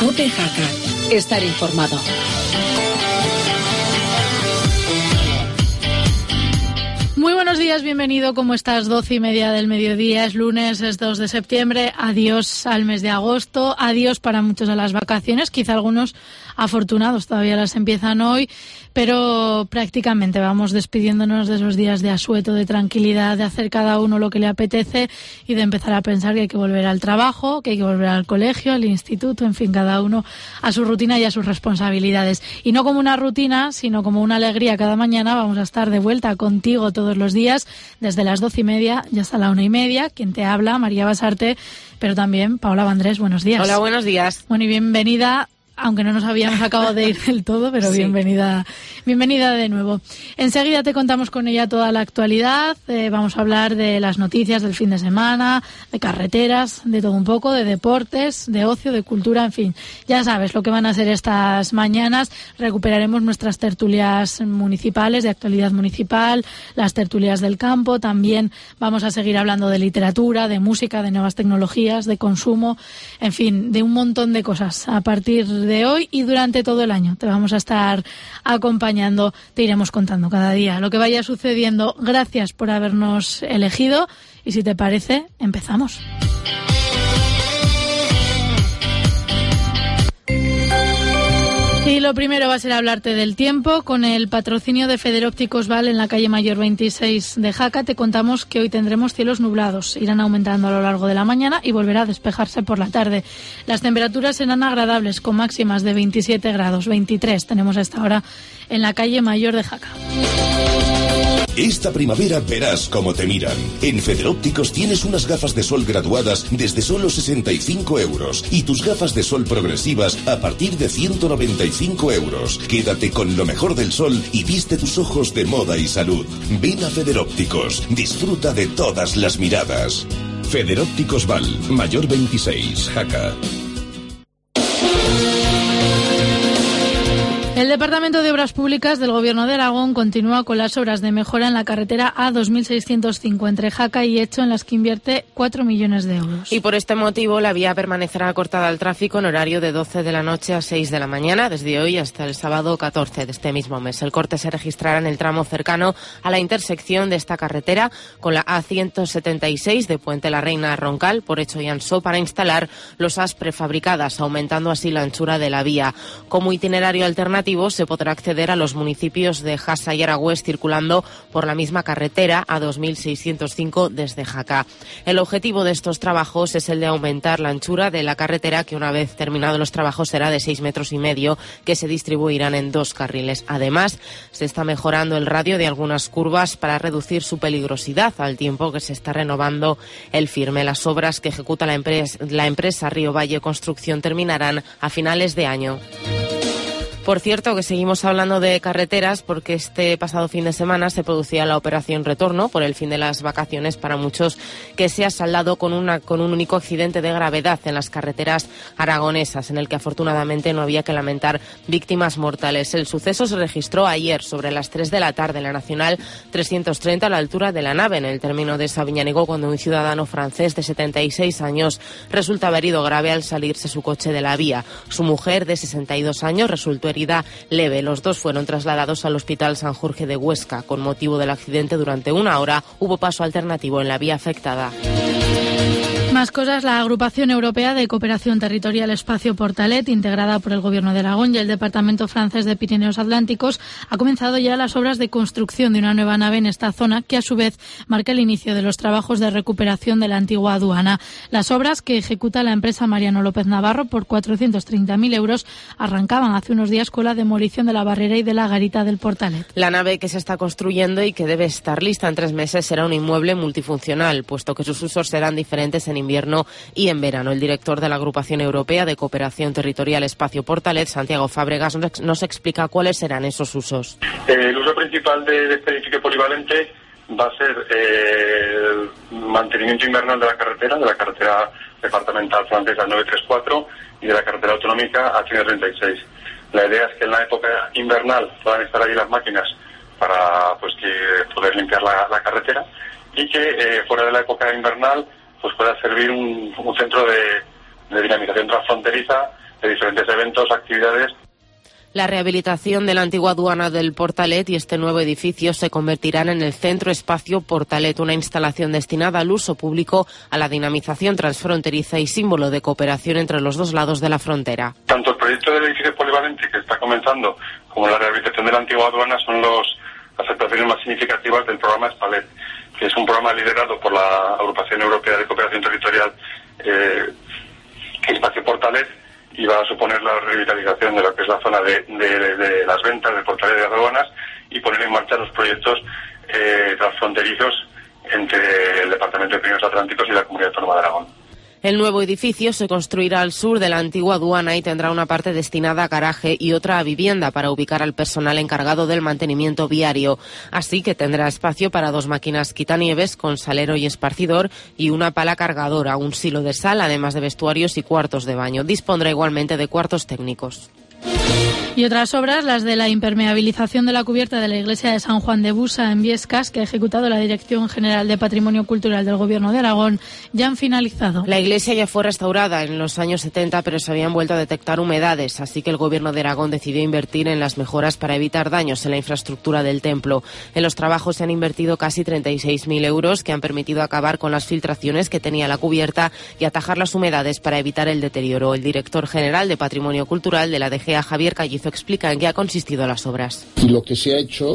COPE Jaca. Estar informado. Muy buenos días, bienvenido. ¿Cómo estás? 12:30 del mediodía, es lunes, es 2 de septiembre. Adiós al mes de agosto, adiós para muchos a las vacaciones, quizá algunos afortunados todavía las empiezan hoy, pero prácticamente vamos despidiéndonos de esos días de asueto, de tranquilidad, de hacer cada uno lo que le apetece y de empezar a pensar que hay que volver al trabajo, que hay que volver al colegio, al instituto, en fin, cada uno a su rutina y a sus responsabilidades. Y no como una rutina, sino como una alegría cada mañana. Vamos a estar de vuelta contigo todos los días, desde las 12:30 y hasta la 1:30. Quien te habla, María Basarte, pero también Paola Vandrés. Buenos días. Hola, buenos días. Bueno, y bienvenida, aunque no nos habíamos acabado de ir del todo, pero sí. bienvenida de nuevo. Enseguida te contamos con ella toda la actualidad. Vamos a hablar de las noticias del fin de semana, de carreteras, de todo un poco, de deportes, de ocio, de cultura, en fin. Ya sabes lo que van a ser estas mañanas. Recuperaremos nuestras tertulias municipales, de actualidad municipal, las tertulias del campo. También vamos a seguir hablando de literatura, de música, de nuevas tecnologías, de consumo, en fin, de un montón de cosas a partir de hoy y durante todo el año. Te vamos a estar acompañando, te iremos contando cada día lo que vaya sucediendo. Gracias por habernos elegido y si te parece, empezamos. Y lo primero va a ser hablarte del tiempo. Con el patrocinio de Federópticos Val en la calle Mayor 26 de Jaca, te contamos que hoy tendremos cielos nublados. Irán aumentando a lo largo de la mañana y volverá a despejarse por la tarde. Las temperaturas serán agradables, con máximas de 27 grados, 23 tenemos a esta hora en la calle Mayor de Jaca. Esta primavera verás cómo te miran. En Federópticos tienes unas gafas de sol graduadas desde solo 65 euros y tus gafas de sol progresivas a partir de 195 euros. Quédate con lo mejor del sol y viste tus ojos de moda y salud. Ven a Federópticos, disfruta de todas las miradas. Federópticos Val, Mayor 26, Jaca. El Departamento de Obras Públicas del Gobierno de Aragón continúa con las obras de mejora en la carretera A2605 entre Jaca y Echo, en las que invierte 4 millones de euros. Y por este motivo la vía permanecerá cortada al tráfico en horario de 12 de la noche a 6 de la mañana, desde hoy hasta el sábado 14 de este mismo mes. El corte se registrará en el tramo cercano a la intersección de esta carretera con la A176 de Puente la Reina a Roncal, por Echo y Ansó, para instalar losas prefabricadas, aumentando así la anchura de la vía. Como itinerario alternativo se podrá acceder a los municipios de Jasa y Aragüés circulando por la misma carretera A2605 desde Jaca. El objetivo de estos trabajos es el de aumentar la anchura de la carretera, que una vez terminados los trabajos será de 6,5 metros, que se distribuirán en 2 carriles. Además, se está mejorando el radio de algunas curvas para reducir su peligrosidad, al tiempo que se está renovando el firme. Las obras que ejecuta la empresa Río Valle Construcción terminarán a finales de año. Por cierto, que seguimos hablando de carreteras porque este pasado fin de semana se producía la operación Retorno por el fin de las vacaciones para muchos, que se ha saldado con un único accidente de gravedad en las carreteras aragonesas, en el que afortunadamente no había que lamentar víctimas mortales. El suceso se registró ayer sobre las 3 de la tarde en la Nacional 330 a la altura de La Nave, en el término de Sabiñánigo, cuando un ciudadano francés de 76 años resultaba herido grave al salirse su coche de la vía. Su mujer, de 62 años, resultó herida leve. Los dos fueron trasladados al Hospital San Jorge de Huesca. Con motivo del accidente, durante 1 hora hubo paso alternativo en la vía afectada. Más cosas. La Agrupación Europea de Cooperación Territorial Espacio Portalet, integrada por el Gobierno de Aragón y el Departamento Francés de Pirineos Atlánticos, ha comenzado ya las obras de construcción de una nueva nave en esta zona, que a su vez marca el inicio de los trabajos de recuperación de la antigua aduana. Las obras, que ejecuta la empresa Mariano López Navarro por 430.000 euros, arrancaban hace unos días con la demolición de la barrera y de la garita del Portalet. La nave, que se está construyendo y que debe estar lista en 3 meses, será un inmueble multifuncional, puesto que sus usos serán diferentes en invierno y en verano. El director de la Agrupación Europea de Cooperación Territorial Espacio Portalet, Santiago Fábregas, nos explica cuáles serán esos usos. El uso principal de este edificio polivalente va a ser el mantenimiento invernal de la carretera departamental francesa 934 y de la carretera autonómica A136. La idea es que en la época invernal puedan estar allí las máquinas para que poder limpiar la carretera, y que fuera de la época invernal pues pueda servir un centro de dinamización transfronteriza de diferentes eventos, actividades. La rehabilitación de la antigua aduana del Portalet y este nuevo edificio se convertirán en el Centro Espacio Portalet, una instalación destinada al uso público, a la dinamización transfronteriza y símbolo de cooperación entre los dos lados de la frontera. Tanto el proyecto del edificio polivalente que está comenzando como la rehabilitación de la antigua aduana son las actuaciones más significativas del programa Spalet, que es un programa liderado por la Agrupación Europea de Cooperación Territorial Espacio Portalet, y va a suponer la revitalización de lo que es la zona de las ventas del Portalet de aduanas y poner en marcha los proyectos transfronterizos entre el Departamento de Pirineos Atlánticos y la Comunidad Autónoma de Aragón. El nuevo edificio se construirá al sur de la antigua aduana y tendrá una parte destinada a garaje y otra a vivienda para ubicar al personal encargado del mantenimiento viario. Así que tendrá espacio para 2 máquinas quitanieves con salero y esparcidor y una pala cargadora, un silo de sal, además de vestuarios y cuartos de baño. Dispondrá igualmente de cuartos técnicos. Y otras obras, las de la impermeabilización de la cubierta de la iglesia de San Juan de Busa en Biescas, que ha ejecutado la Dirección General de Patrimonio Cultural del Gobierno de Aragón, ya han finalizado. La iglesia ya fue restaurada en los años 70, pero se habían vuelto a detectar humedades, así que el Gobierno de Aragón decidió invertir en las mejoras para evitar daños en la infraestructura del templo. En los trabajos se han invertido casi 36.000 euros, que han permitido acabar con las filtraciones que tenía la cubierta y atajar las humedades para evitar el deterioro. El director general de Patrimonio Cultural de la DGA, Javier Callizo, explica en qué ha consistido las obras. Y lo que se ha hecho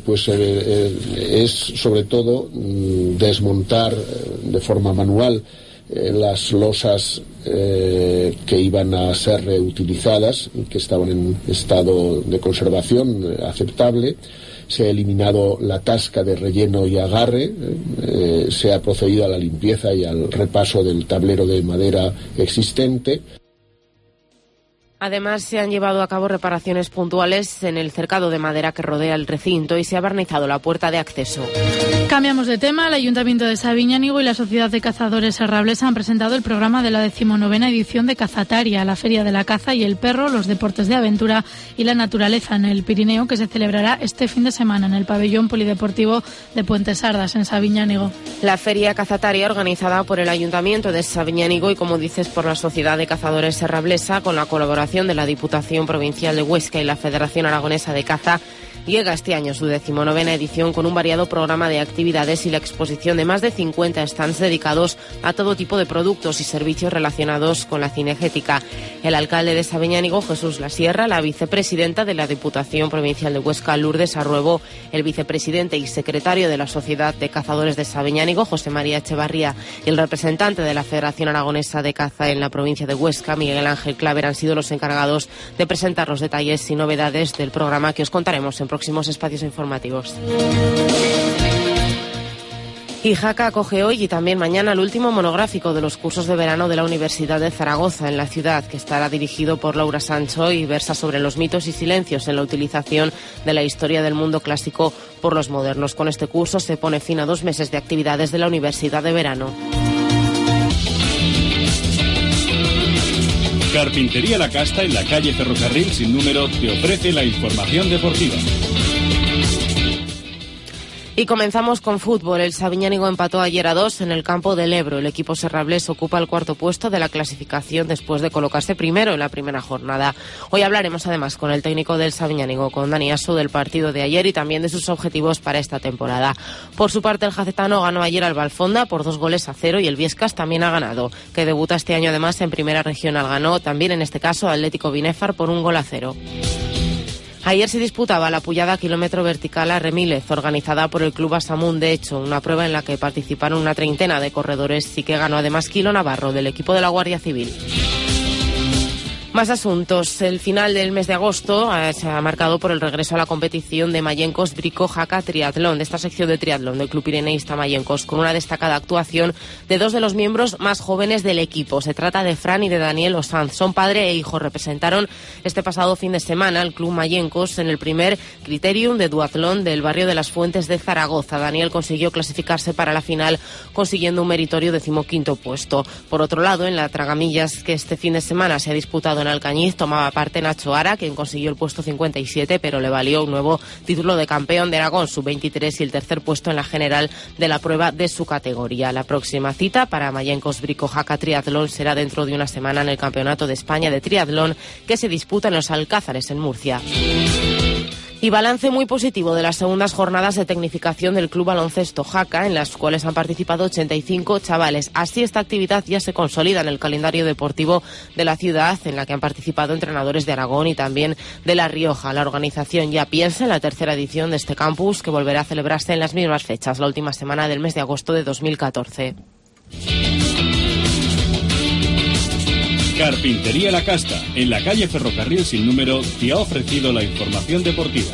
es sobre todo desmontar de forma manual las losas que iban a ser reutilizadas y que estaban en estado de conservación aceptable. Se ha eliminado la tasca de relleno y agarre, se ha procedido a la limpieza y al repaso del tablero de madera existente. Además, se han llevado a cabo reparaciones puntuales en el cercado de madera que rodea el recinto y se ha barnizado la puerta de acceso. Cambiamos de tema. El Ayuntamiento de Sabiñánigo y la Sociedad de Cazadores Serrablesa han presentado el programa de la 19ª edición de Cazataria, la Feria de la Caza y el Perro, los deportes de aventura y la naturaleza en el Pirineo, que se celebrará este fin de semana en el pabellón polideportivo de Puente Sardas, en Sabiñánigo. La Feria Cazataria, organizada por el Ayuntamiento de Sabiñánigo y, como dices, por la Sociedad de Cazadores Serrablesa, con la colaboración de la Diputación Provincial de Huesca y la Federación Aragonesa de Caza, llega este año su 19ª edición con un variado programa de actividades y la exposición de más de 50 stands dedicados a todo tipo de productos y servicios relacionados con la cinegética. El alcalde de Sabiñánigo, Jesús Lasierra, la vicepresidenta de la Diputación Provincial de Huesca, Lourdes Arruebo, el vicepresidente y secretario de la Sociedad de Cazadores de Sabiñánigo, José María Echevarría, y el representante de la Federación Aragonesa de Caza en la provincia de Huesca, Miguel Ángel Claver, han sido los encargados de presentar los detalles y novedades del programa que os contaremos en próximos espacios informativos. Y Jaca acoge hoy y también mañana el último monográfico de los cursos de verano de la Universidad de Zaragoza en la ciudad, que estará dirigido por Laura Sancho y versa sobre los mitos y silencios en la utilización de la historia del mundo clásico por los modernos. Con este curso se pone fin a 2 meses de actividades de la Universidad de Verano. Carpintería La Casta, en la calle Ferrocarril sin número, te ofrece la información deportiva. Y comenzamos con fútbol. El Sabiñánigo empató ayer a 2 en el campo del Ebro. El equipo serrablés ocupa el 4º puesto de la clasificación después de colocarse primero en la primera jornada. Hoy hablaremos además con el técnico del Sabiñánigo, con Dani Asu, del partido de ayer y también de sus objetivos para esta temporada. Por su parte, el jacetano ganó ayer al Valfonda por 2-0 y el Biescas también ha ganado, que debuta este año además en Primera Regional. Ganó también en este caso Atlético Binefar por 1-0. Ayer se disputaba la Pullada Kilómetro Vertical a Remílez, organizada por el Club Asamun. De hecho, una prueba en la que participaron una treintena de corredores y que ganó además Kilo Navarro, del equipo de la Guardia Civil. Más asuntos. El final del mes de agosto se ha marcado por el regreso a la competición de Mallencos Brico Jaca Triatlón, de esta sección de triatlón del Club Pireneísta Mallencos, con una destacada actuación de 2 de los miembros más jóvenes del equipo. Se trata de Fran y de Daniel Osanz. Son padre e hijo. Representaron este pasado fin de semana al Club Mallencos en el primer criterium de duatlón del barrio de las Fuentes de Zaragoza. Daniel consiguió clasificarse para la final, consiguiendo un meritorio 15º puesto. Por otro lado, en la Tragamillas, que este fin de semana se ha disputado en en Alcañiz tomaba parte Nacho Ara, quien consiguió el puesto 57, pero le valió un nuevo título de campeón de Aragón sub-23 y el tercer puesto en la general de la prueba de su categoría. La próxima cita para Mayenkos Brico Jaca Triatlón será dentro de una semana en el Campeonato de España de Triatlón, que se disputa en los Alcázares, en Murcia. Y balance muy positivo de las segundas jornadas de tecnificación del Club Baloncesto Jaca, en las cuales han participado 85 chavales. Así, esta actividad ya se consolida en el calendario deportivo de la ciudad, en la que han participado entrenadores de Aragón y también de La Rioja. La organización ya piensa en la tercera edición de este campus, que volverá a celebrarse en las mismas fechas, la última semana del mes de agosto de 2014. Carpintería La Casta, en la calle Ferrocarril sin número, te ha ofrecido la información deportiva.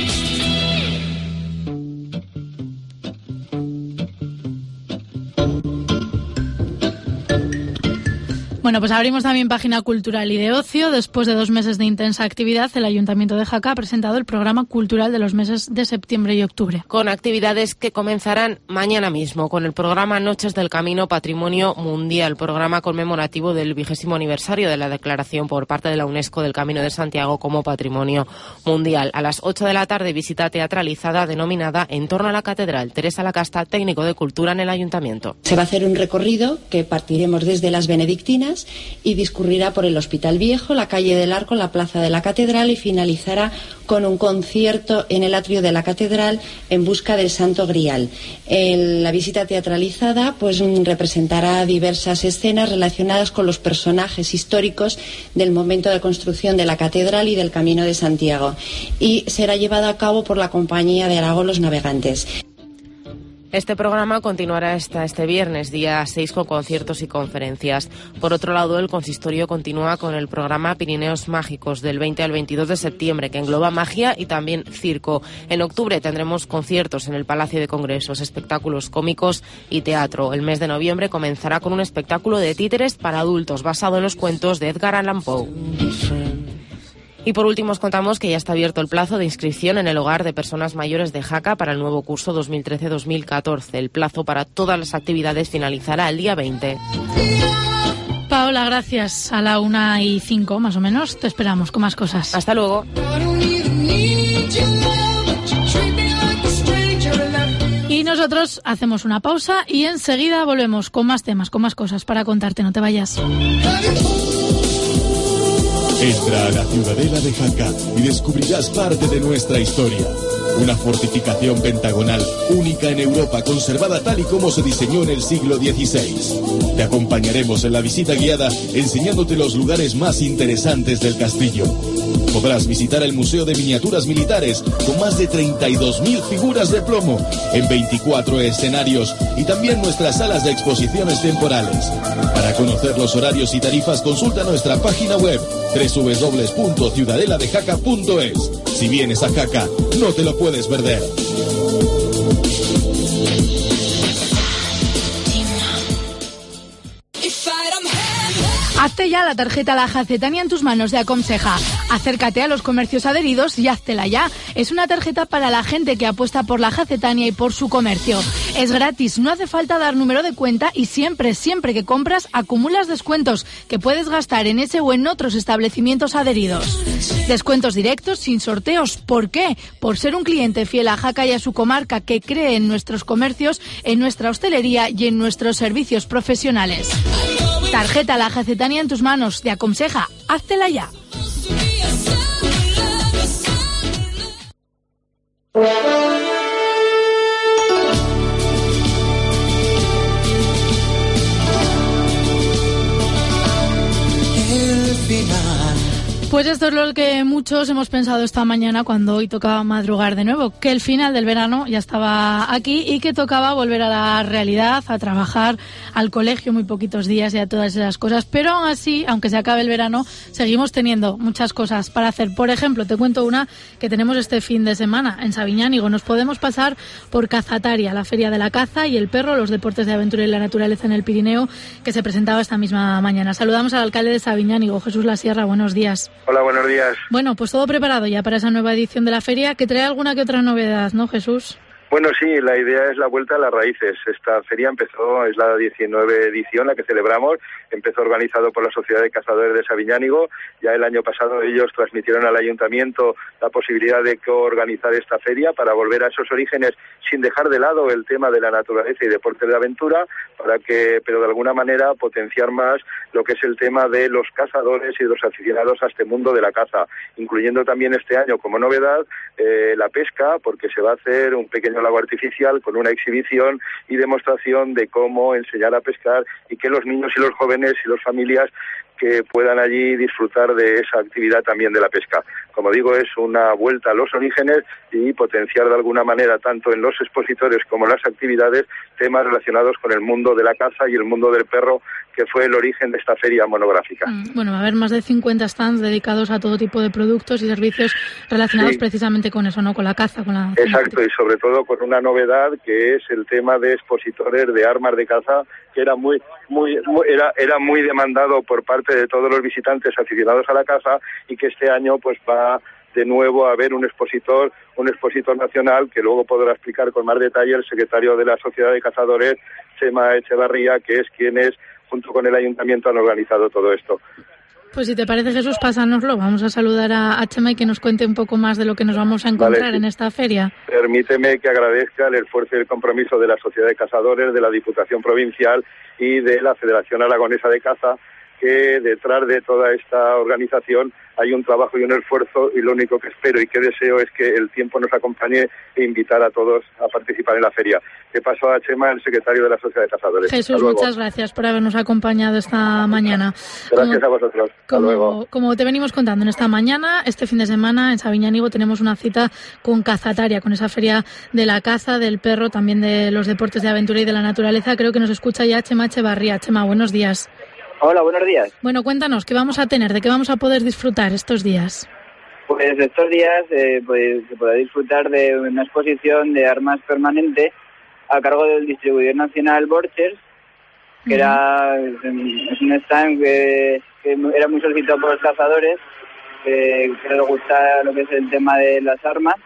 Bueno, pues abrimos también página cultural y de ocio. Después de 2 meses de intensa actividad, el Ayuntamiento de Jaca ha presentado el programa cultural de los meses de septiembre y octubre. Con actividades que comenzarán mañana mismo, con el programa Noches del Camino Patrimonio Mundial, programa conmemorativo del 20º aniversario de la declaración por parte de la UNESCO del Camino de Santiago como Patrimonio Mundial. A las 8 de la tarde, visita teatralizada denominada En torno a la Catedral. Teresa Lacasta, técnico de Cultura en el Ayuntamiento. Se va a hacer un recorrido que partiremos desde las Benedictinas y discurrirá por el Hospital Viejo, la calle del Arco, la plaza de la Catedral y finalizará con un concierto en el atrio de la Catedral en busca del Santo Grial. La visita teatralizada pues representará diversas escenas relacionadas con los personajes históricos del momento de construcción de la Catedral y del Camino de Santiago, y será llevada a cabo por la Compañía de Aragón Los Navegantes. Este programa continuará hasta este viernes, día 6, con conciertos y conferencias. Por otro lado, el consistorio continúa con el programa Pirineos Mágicos del 20 al 22 de septiembre, que engloba magia y también circo. En octubre tendremos conciertos en el Palacio de Congresos, espectáculos cómicos y teatro. El mes de noviembre comenzará con un espectáculo de títeres para adultos basado en los cuentos de Edgar Allan Poe. Y por último os contamos que ya está abierto el plazo de inscripción en el Hogar de Personas Mayores de Jaca para el nuevo curso 2013-2014. El plazo para todas las actividades finalizará el día 20. Paola, gracias. A la 1:05 más o menos te esperamos con más cosas. Hasta luego. Y nosotros hacemos una pausa y enseguida volvemos con más temas, con más cosas para contarte. No te vayas. Entra a la Ciudadela de Jaca y descubrirás parte de nuestra historia. Una fortificación pentagonal única en Europa, conservada tal y como se diseñó en el siglo XVI. Te acompañaremos en la visita guiada enseñándote los lugares más interesantes del castillo. Podrás visitar el Museo de Miniaturas Militares con más de 32.000 figuras de plomo en 24 escenarios y también nuestras salas de exposiciones temporales. Para conocer los horarios y tarifas, consulta nuestra página web www.ciudadeladejaca.es. Si vienes a Jaca, no te lo puedes perder. Hazte ya la tarjeta La Jacetania en tus manos de Aconseja. Acércate a los comercios adheridos y háztela ya. Es una tarjeta para la gente que apuesta por la Jacetania y por su comercio. Es gratis, no hace falta dar número de cuenta y siempre que compras acumulas descuentos que puedes gastar en ese o en otros establecimientos adheridos. Descuentos directos sin sorteos. ¿Por qué? Por ser un cliente fiel a Jaca y a su comarca, que cree en nuestros comercios, en nuestra hostelería y en nuestros servicios profesionales. Tarjeta La Jacetania en tus manos de Aconseja. Háztela ya. Pues esto es lo que muchos hemos pensado esta mañana cuando hoy tocaba madrugar de nuevo, que el final del verano ya estaba aquí y que tocaba volver a la realidad, a trabajar, al colegio muy poquitos días y a todas esas cosas. Pero aún así, aunque se acabe el verano, seguimos teniendo muchas cosas para hacer. Por ejemplo, te cuento una que tenemos este fin de semana en Sabiñánigo. Nos podemos pasar por Cazataria, la Feria de la Caza y el Perro, los deportes de aventura y la naturaleza en el Pirineo, que se presentaba esta misma mañana. Saludamos al alcalde de Sabiñánigo, Jesús Lasierra. Buenos días. Hola, buenos días. Bueno, pues todo preparado ya para esa nueva edición de la feria, que trae alguna que otra novedad, ¿no, Jesús? Bueno, sí, la idea es la vuelta a las raíces. Esta feria empezó, es la 19 edición la que celebramos, empezó organizado por la Sociedad de Cazadores de Sabiñánigo. Ya el año pasado ellos transmitieron al ayuntamiento la posibilidad de coorganizar esta feria para volver a esos orígenes sin dejar de lado el tema de la naturaleza y deportes de aventura, pero de alguna manera potenciar más lo que es el tema de los cazadores y los aficionados a este mundo de la caza, incluyendo también este año como novedad la pesca, porque se va a hacer un pequeño lago artificial con una exhibición y demostración de cómo enseñar a pescar y que los niños y los jóvenes y las familias que puedan allí disfrutar de esa actividad también de la pesca. Como digo, es una vuelta a los orígenes y potenciar de alguna manera, tanto en los expositores como en las actividades, temas relacionados con el mundo de la caza y el mundo del perro, que fue el origen de esta feria monográfica. Bueno, va a haber más de 50 stands dedicados a todo tipo de productos y servicios relacionados precisamente con eso, ¿no? Con la caza, con la... Exacto, y sobre todo con una novedad que es el tema de expositores de armas de caza, que era muy demandado por parte de todos los visitantes aficionados a la caza, y que este año pues va de nuevo a haber un expositor nacional, que luego podrá explicar con más detalle el secretario de la Sociedad de Cazadores, Chema Echevarría, que es quienes junto con el ayuntamiento han organizado todo esto. Pues si te parece, Jesús, pásanoslo. Vamos a saludar a Chema y que nos cuente un poco más de lo que nos vamos a encontrar en esta feria. Permíteme que agradezca el esfuerzo y el compromiso de la Sociedad de Cazadores, de la Diputación Provincial y de la Federación Aragonesa de Caza, que detrás de toda esta organización hay un trabajo y un esfuerzo, y lo único que espero y que deseo es que el tiempo nos acompañe e invitar a todos a participar en la feria. Que paso a Chema, el secretario de la Sociedad de Cazadores. Jesús, muchas gracias por habernos acompañado esta mañana. Gracias a vosotros. Hasta luego. Como te venimos contando, en esta mañana, este fin de semana, en Sabiñánigo tenemos una cita con Cazataria, con esa feria de la caza, del perro, también de los deportes de aventura y de la naturaleza. Creo que nos escucha ya Chema Echevarría. Chema, buenos días. Hola, buenos días. Bueno, cuéntanos, ¿qué vamos a tener? ¿De qué vamos a poder disfrutar estos días? Pues estos días pues se podrá disfrutar de una exposición de armas permanente a cargo del distribuidor nacional Borchers, que es un stand que era muy solicitado por los cazadores, que les gusta lo que es el tema de las armas.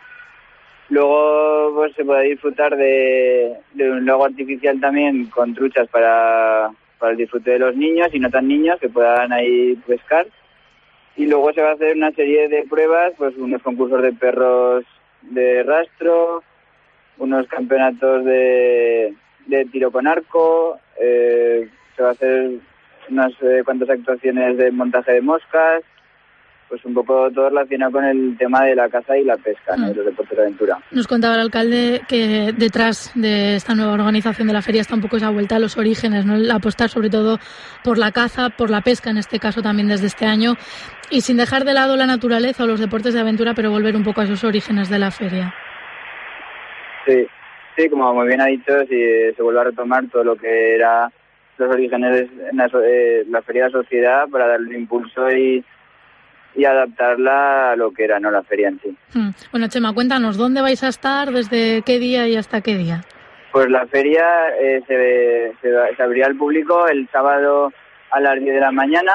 Luego pues se podrá disfrutar de un lago artificial también con truchas para el disfrute de los niños y no tan niños, que puedan ahí pescar. Y luego se va a hacer una serie de pruebas, pues unos concursos de perros de rastro, unos campeonatos de tiro con arco, se va a hacer unas cuantas actuaciones de montaje de moscas, pues un poco todo relacionado con el tema de la caza y la pesca, ¿no? Y los deportes de aventura. Nos contaba el alcalde que detrás de esta nueva organización de la feria está un poco esa vuelta a los orígenes, ¿no? El apostar sobre todo por la caza, por la pesca, en este caso también desde este año, y sin dejar de lado la naturaleza o los deportes de aventura, pero volver un poco a esos orígenes de la feria. Sí, como muy bien ha dicho, si se vuelve a retomar todo lo que era los orígenes en la feria de la sociedad para darle impulso y adaptarla a lo que era, no la feria en sí. Bueno, Chema, cuéntanos, ¿dónde vais a estar, desde qué día y hasta qué día? Pues la feria se abrirá al público el sábado a las 10 de la mañana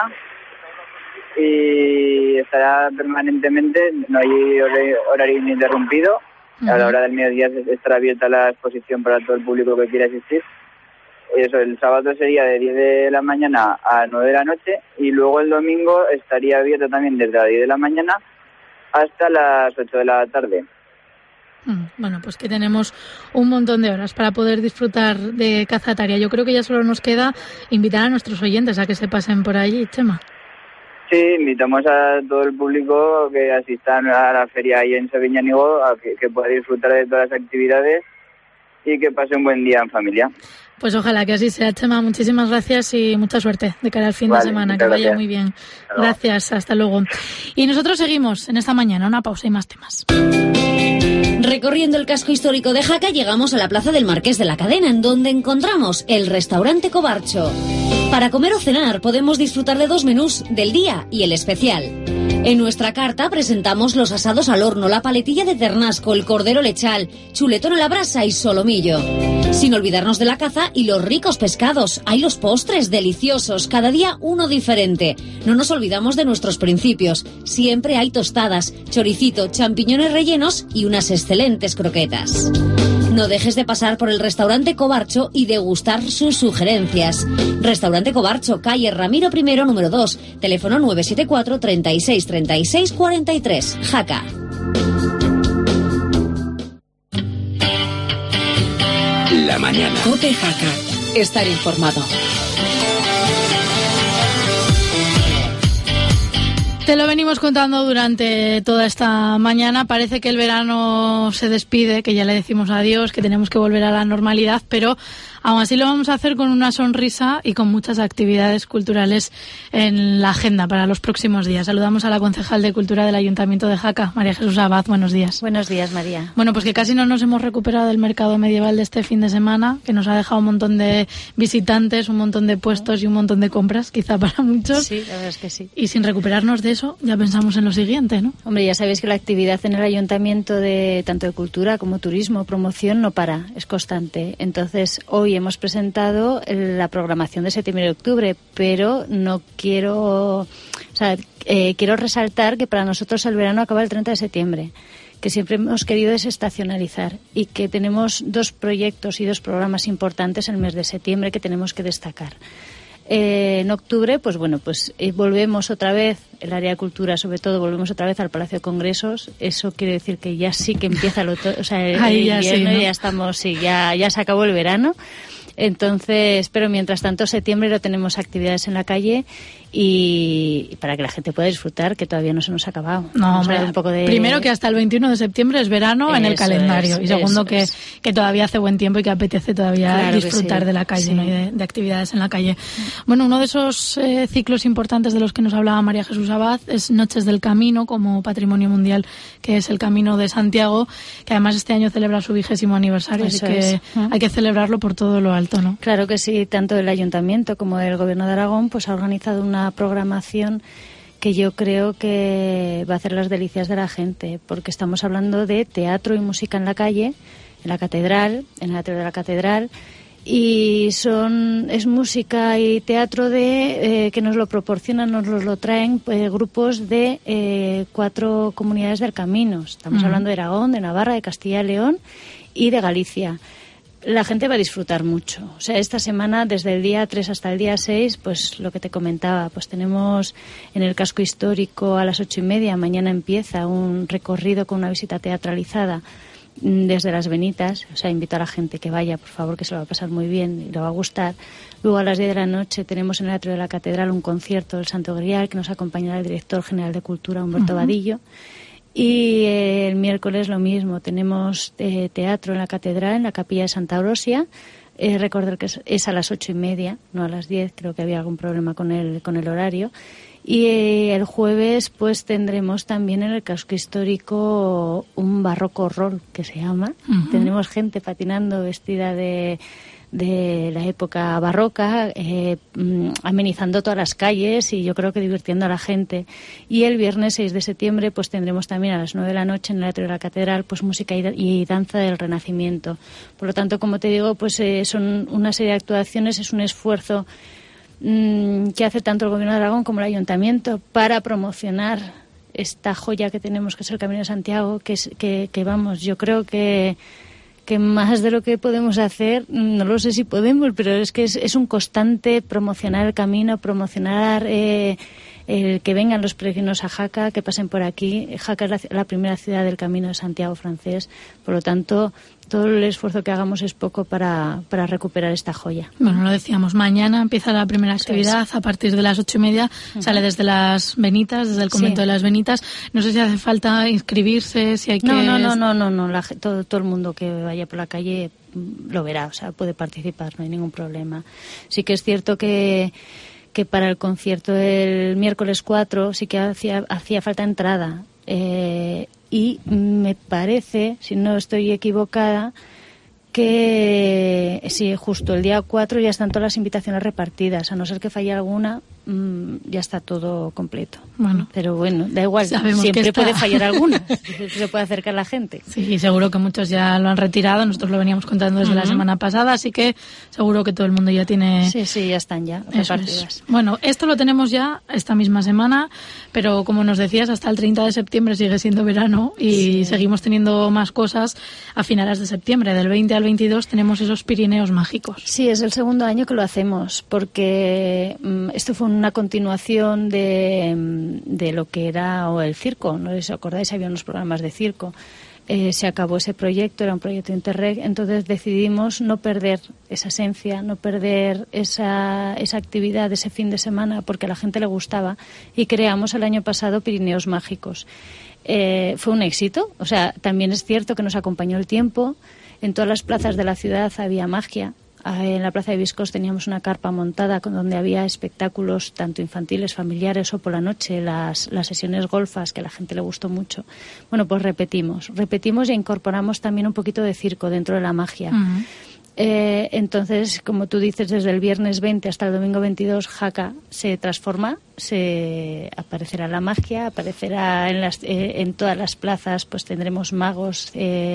y estará permanentemente, no hay horario ininterrumpido. A la hora del mediodía estará abierta la exposición para todo el público que quiera asistir. Eso, el sábado sería de 10 de la mañana a 9 de la noche y luego el domingo estaría abierto también desde las 10 de la mañana hasta las 8 de la tarde. Bueno, pues que tenemos un montón de horas para poder disfrutar de Cazataria. Yo creo que ya solo nos queda invitar a nuestros oyentes a que se pasen por allí, Chema. Sí, invitamos a todo el público que asistan a la feria ahí en Sabiñánigo, a que pueda disfrutar de todas las actividades y que pase un buen día en familia. Pues ojalá que así sea, Chema. Muchísimas gracias y mucha suerte de cara al fin de semana. Que vaya muy bien. Gracias, hasta luego. Y nosotros seguimos en esta mañana. Una pausa y más temas. Recorriendo el casco histórico de Jaca llegamos a la plaza del Marqués de la Cadena, en donde encontramos el restaurante Cobarcho. Para comer o cenar podemos disfrutar de dos menús, del día y el especial. En nuestra carta presentamos los asados al horno, la paletilla de ternasco, el cordero lechal, chuletón a la brasa y solomillo. Sin olvidarnos de la caza y los ricos pescados. Hay los postres deliciosos, cada día uno diferente. No nos olvidamos de nuestros principios. Siempre hay tostadas, choricito, champiñones rellenos y unas excelentes croquetas. No dejes de pasar por el restaurante Cobarcho y degustar sus sugerencias. Restaurante Cobarcho, calle Ramiro I, número 2, teléfono 974 36 36 43, Jaca. La mañana. COPE Jaca. Estar informado. Te lo venimos contando durante toda esta mañana. Parece que el verano se despide, que ya le decimos adiós, que tenemos que volver a la normalidad, pero aún así lo vamos a hacer con una sonrisa y con muchas actividades culturales en la agenda para los próximos días. Saludamos a la concejal de Cultura del Ayuntamiento de Jaca, María Jesús Abad. Buenos días. Buenos días, María. Bueno, pues que casi no nos hemos recuperado del mercado medieval de este fin de semana, que nos ha dejado un montón de visitantes, un montón de puestos y un montón de compras, quizá para muchos. Sí, la verdad es que sí. Y sin recuperarnos de eso, ya pensamos en lo siguiente, ¿no? Hombre, ya sabéis que la actividad en el Ayuntamiento de tanto de cultura como turismo, promoción, no para, es constante. Entonces, hoy hemos presentado la programación de septiembre y octubre, pero no quiero, quiero resaltar que para nosotros el verano acaba el 30 de septiembre, que siempre hemos querido desestacionalizar y que tenemos 2 proyectos y 2 programas importantes en el mes de septiembre que tenemos que destacar. En octubre, pues bueno, volvemos otra vez, el área de cultura sobre todo, volvemos otra vez al Palacio de Congresos. Eso quiere decir que ya sí que empieza el invierno, sí, ¿no? Ya estamos, sí, ya se acabó el verano. Entonces, pero mientras tanto, septiembre lo tenemos actividades en la calle y para que la gente pueda disfrutar, que todavía no se nos ha acabado. No, hombre, un poco de... Primero que hasta el 21 de septiembre es verano en el calendario y segundo que todavía hace buen tiempo y que apetece todavía disfrutar de la calle, sí, ¿no? Y de actividades en la calle. Bueno, uno de esos ciclos importantes de los que nos hablaba María Jesús Abad es Noches del Camino, como patrimonio mundial, que es el Camino de Santiago, que además este año celebra su 20º aniversario, así que hay que celebrarlo por todo lo alto, ¿no? Claro que sí, tanto el Ayuntamiento como el Gobierno de Aragón pues ha organizado una programación que yo creo que va a hacer las delicias de la gente, porque estamos hablando de teatro y música en la calle, en la catedral, en el atrio de la catedral, y es música y teatro que nos lo proporcionan, nos lo traen grupos de 4 comunidades del Camino. Estamos hablando de Aragón, de Navarra, de Castilla y León y de Galicia. La gente va a disfrutar mucho. O sea, esta semana, desde el día 3 hasta el día 6, pues lo que te comentaba, pues tenemos en el casco histórico a las 8:30, mañana empieza un recorrido con una visita teatralizada desde Las Venitas. O sea, invito a la gente que vaya, por favor, que se lo va a pasar muy bien y le va a gustar. Luego a las 10 de la noche tenemos en el atrio de la catedral un concierto del Santo Grial que nos acompañará el director general de Cultura, Humberto Vadillo. Y el miércoles lo mismo, tenemos teatro en la catedral, en la capilla de Santa Orosia. Recordar que es a las 8:30, no a las 10, creo que había algún problema con el horario. Y el jueves pues tendremos también en el casco histórico un barroco roll, que se llama. Tendremos gente patinando vestida de la época barroca, amenizando todas las calles y yo creo que divirtiendo a la gente. Y el viernes 6 de septiembre pues tendremos también a las 9 de la noche en el atrio de la catedral pues música y danza del Renacimiento. Por lo tanto, como te digo, pues son una serie de actuaciones, es un esfuerzo que hace tanto el Gobierno de Aragón como el Ayuntamiento para promocionar esta joya que tenemos, que es el Camino de Santiago, que vamos, yo creo que más de lo que podemos hacer, no lo sé si podemos, pero es que es un constante promocionar el camino, promocionar el que vengan los peregrinos a Jaca, que pasen por aquí. Jaca es la primera ciudad del Camino de Santiago francés, por lo tanto, todo el esfuerzo que hagamos es poco para recuperar esta joya. Bueno, lo decíamos, mañana empieza la primera actividad a partir de las 8:30, sale desde Las Venitas, desde el convento de Las Venitas. No sé si hace falta inscribirse, si hay que... No, todo el mundo que vaya por la calle lo verá, o sea, puede participar, no hay ningún problema. Sí que es cierto que para el concierto del miércoles 4 sí que hacía falta entrada. Y me parece, si no estoy equivocada, que sí, justo el día 4 ya están todas las invitaciones repartidas, a no ser que falle alguna, ya está todo completo. Bueno, pero bueno, da igual, sabemos siempre que puede fallar alguna, se puede acercar la gente. Sí, seguro que muchos ya lo han retirado, nosotros lo veníamos contando desde la semana pasada, así que seguro que todo el mundo ya tiene... Sí, ya están ya repartidas. Bueno, esto lo tenemos ya esta misma semana, pero como nos decías, hasta el 30 de septiembre sigue siendo verano y seguimos teniendo más cosas a finales de septiembre. Del 20 al 22 tenemos esos Pirineos mágicos. Sí, es el segundo año que lo hacemos, porque esto fue una continuación de lo que era el circo. No sé si os acordáis, había unos programas de circo. Se acabó ese proyecto, era un proyecto Interreg, entonces decidimos no perder esa esencia, no perder esa actividad, ese fin de semana, porque a la gente le gustaba, y creamos el año pasado Pirineos Mágicos. Fue un éxito, o sea, también es cierto que nos acompañó el tiempo. En todas las plazas de la ciudad había magia. En la Plaza de Viscos teníamos una carpa montada donde había espectáculos tanto infantiles, familiares o por la noche, las sesiones golfas, que a la gente le gustó mucho. Bueno, pues repetimos y incorporamos también un poquito de circo dentro de la magia. Uh-huh. Entonces, como tú dices, desde el viernes 20 hasta el domingo 22, Jaca se transforma, aparecerá la magia, aparecerá en todas las plazas, pues tendremos magos,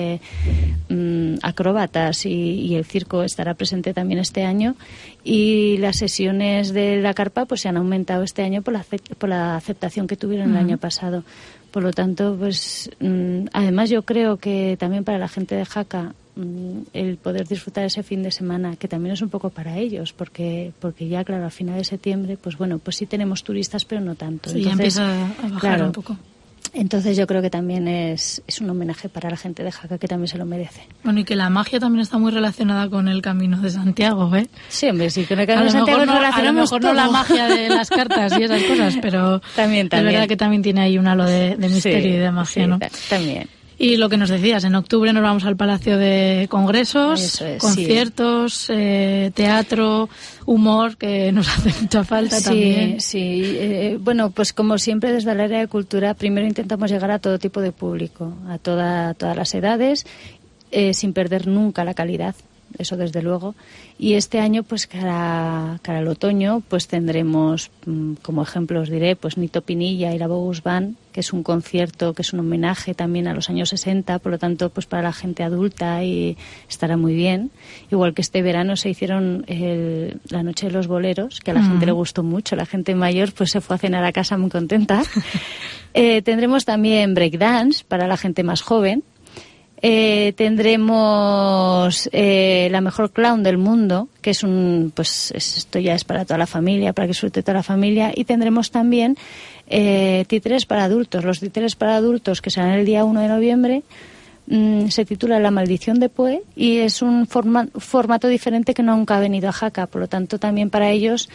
acróbatas y el circo estará presente también este año, y las sesiones de la carpa pues se han aumentado este año por la aceptación que tuvieron el año pasado. Por lo tanto, pues además yo creo que también para la gente de Jaca el poder disfrutar ese fin de semana, que también es un poco para ellos, porque ya, claro, a final de septiembre, pues bueno, pues sí tenemos turistas, pero no tanto. Sí, entonces, ya empieza a bajar un poco. Entonces yo creo que también es un homenaje para la gente de Jaca, que también se lo merece. Bueno, y que la magia también está muy relacionada con el Camino de Santiago, ¿eh? Sí, hombre, sí, con el Camino de Santiago nos relacionamos. A lo mejor no la magia de las cartas y esas cosas, pero también. Es verdad que también tiene ahí un halo de misterio y de magia, ¿no? También. Y lo que nos decías, en octubre nos vamos al Palacio de Congresos, conciertos, teatro, humor, que nos hace mucha falta también. Sí, bueno, pues como siempre desde el área de cultura, primero intentamos llegar a todo tipo de público, a todas las edades, sin perder nunca la calidad. Eso desde luego. Y este año, pues cara al otoño, pues tendremos, como ejemplo os diré, pues Nito Pinilla y la Bogus Band, que es un concierto, que es un homenaje también a los años 60, por lo tanto, pues para la gente adulta y estará muy bien. Igual que este verano se hicieron la Noche de los Boleros, que a la gente le gustó mucho, la gente mayor pues se fue a cenar a casa muy contenta. Tendremos también breakdance para la gente más joven. Tendremos la mejor clown del mundo, que es esto ya es para toda la familia, para que disfrute toda la familia, y tendremos también títeres para adultos. Los títeres para adultos, que serán el día 1 de noviembre, se titula La Maldición de Poe, y es un formato diferente que nunca ha venido a Jaca, por lo tanto también para ellos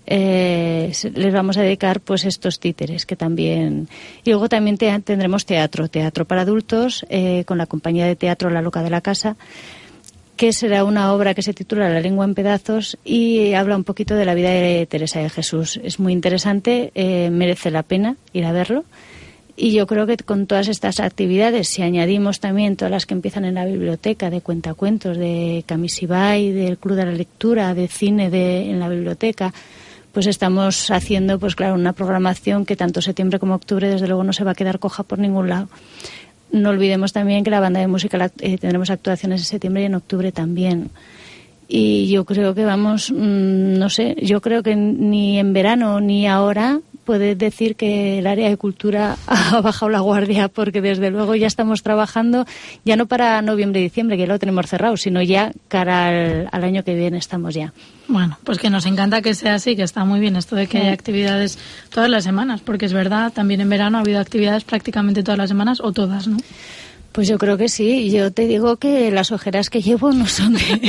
les vamos a dedicar pues estos títeres que también. Y luego también tendremos teatro para adultos, con la compañía de teatro La Loca de la Casa, que será una obra que se titula La Lengua en Pedazos y habla un poquito de la vida de Teresa de Jesús. Es muy interesante, merece la pena ir a verlo. Y yo creo que con todas estas actividades, si añadimos también todas las que empiezan en la biblioteca, de cuentacuentos, de Camisibay, del Club de la Lectura, de cine en la biblioteca, pues estamos haciendo, pues claro, una programación que tanto septiembre como octubre desde luego no se va a quedar coja por ningún lado. No olvidemos también que la banda de música tendremos actuaciones en septiembre y en octubre también. Y yo creo que no sé, yo creo que ni en verano ni ahora puedes decir que el área de cultura ha bajado la guardia, porque desde luego ya estamos trabajando, ya no para noviembre y diciembre, que ya lo tenemos cerrado, sino ya cara al año que viene estamos ya. Bueno, pues que nos encanta que sea así, que está muy bien esto de que haya actividades todas las semanas, porque es verdad, también en verano ha habido actividades prácticamente todas las semanas, o todas, ¿no? Pues yo creo que sí. Yo te digo que las ojeras que llevo no son de...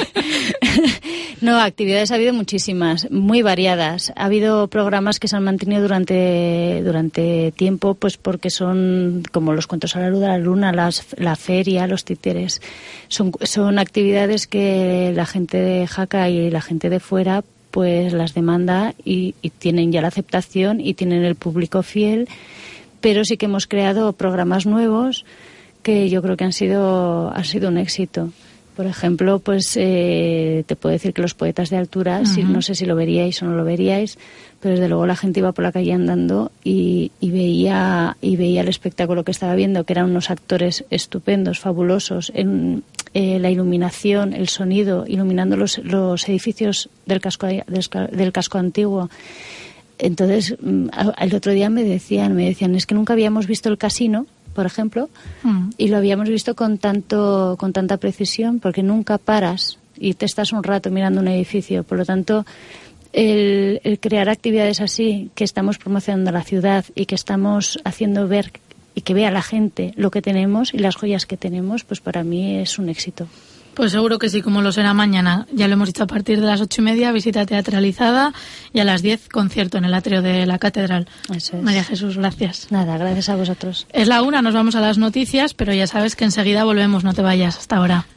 No, actividades ha habido muchísimas, muy variadas. Ha habido programas que se han mantenido durante tiempo, pues porque son como los cuentos a la luz de la luna, la feria, los títeres. Son actividades que la gente de Jaca y la gente de fuera pues las demanda y tienen ya la aceptación y tienen el público fiel. Pero sí que hemos creado programas nuevos que yo creo que han sido un éxito. Por ejemplo, pues te puedo decir que los poetas de altura, no sé si lo veríais o no lo veríais, pero desde luego la gente iba por la calle andando y veía el espectáculo que estaba viendo, que eran unos actores estupendos, fabulosos, en la iluminación, el sonido, iluminando los edificios del casco antiguo. Entonces, el otro día me decían, es que nunca habíamos visto el Casino, por ejemplo, y lo habíamos visto con tanta precisión, porque nunca paras y te estás un rato mirando un edificio. Por lo tanto, el crear actividades así, que estamos promocionando la ciudad y que estamos haciendo ver y que vea la gente lo que tenemos y las joyas que tenemos, pues para mí es un éxito. Pues seguro que sí, como lo será mañana. Ya lo hemos dicho, a partir de las 8:30, visita teatralizada, y a las 10, concierto en el atrio de la Catedral. Eso es. María Jesús, gracias. Nada, gracias a vosotros. Es la 1, nos vamos a las noticias, pero ya sabes que enseguida volvemos, no te vayas. Hasta ahora.